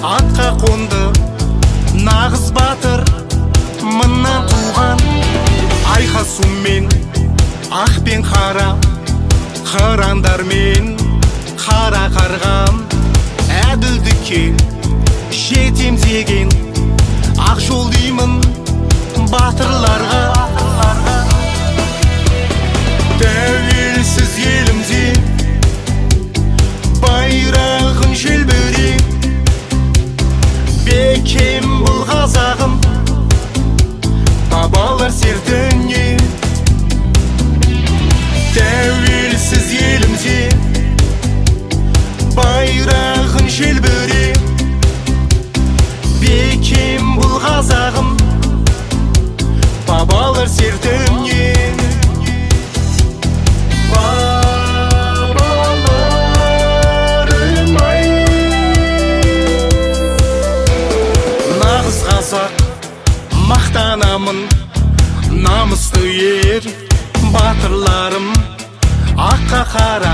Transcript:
атқа қонды нағыз батыр, мыңнан туған айқасумен ақ пен қара, қырандармен қара қарғам, әділдікке жетем деген ақ жол деймін батырларға. Тәуелсіз елімде байрағын желбіреп, бекем бұл қазағым бабалар сертіне. Тәуелсіз елімде байрағын желбіреп, бекем бұл қазағым бабалар сертіне. Нағыз қазақ мақтанамын, намысты ер батырларым, аққа қара